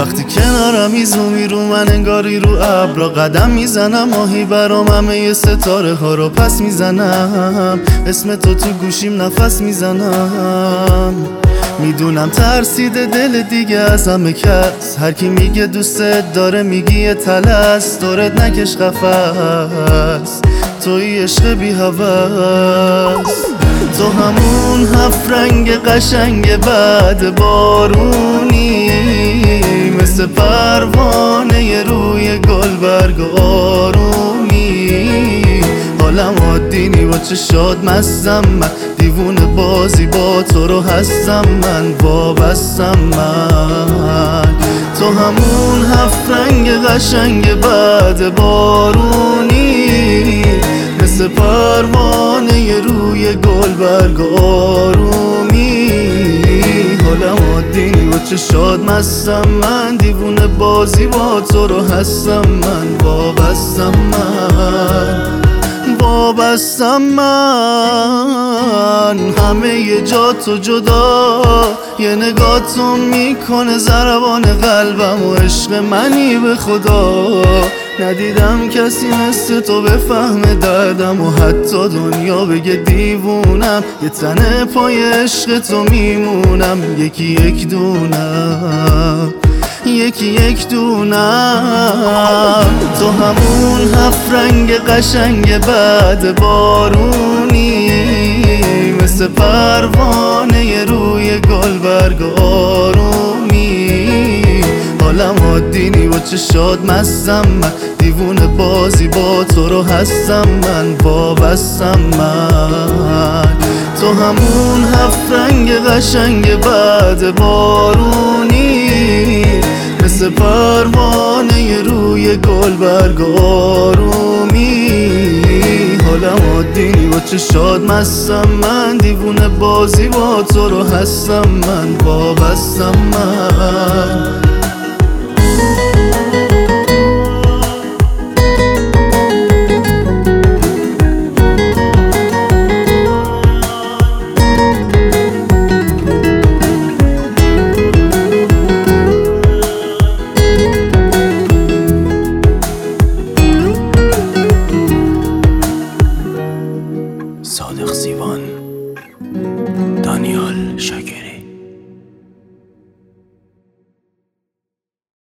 وقتی کنارم میزومی رو من انگاری رو ابرا قدم میزنم، ماهی برام همه ستاره ها رو پس میزنم، اسم تو گوشیم نفس میزنم. میدونم ترسیده دل دیگه از همه کس، هر کی میگه دوستت داره میگی یه تلس، دورت نکش قفس، توی عشق بی هوس. تو همون هفت رنگ قشنگ بعد بارونی، مثل پروانه روی گلبرگ آرومی. حالم عادی نی با چشات مستم من، دیوونه بازی با تو رو هستم من، وابستم من. تو همون هفت رنگ قشنگ بعد بارونی، مثل پروانه روی گلبرگ آرومی. حالم عادی نی با چشات مستم من، دیوونه بازی با تو رو هستم من، وابستم من، وابستم من. همه ی جا تو جدا، یه نگاه تو میکنه ضربان قلبم و عشق منی به خدا. ندیدم کسی مثل تو بفهمه دردم و حتی دنیا بگه دیوونم، یه تنه پای عشق تو میمونم، یکی یک دونم، یکی یک دونم. تو همون هفت رنگ قشنگ بعد بارونی، مثل پروانه روی گلبرگ آرومی. حالم عادی نی با چشات مستم من، دیوونه بازی با تو رو هستم من، وابستم من. تو همون هفت رنگ قشنگ بعد بارونی، مثل پروانه روی گلبرگ آرومی. حالم عادی نی با چشات مستم من، دیوونه بازی با تو رو هستم من، وابستم من.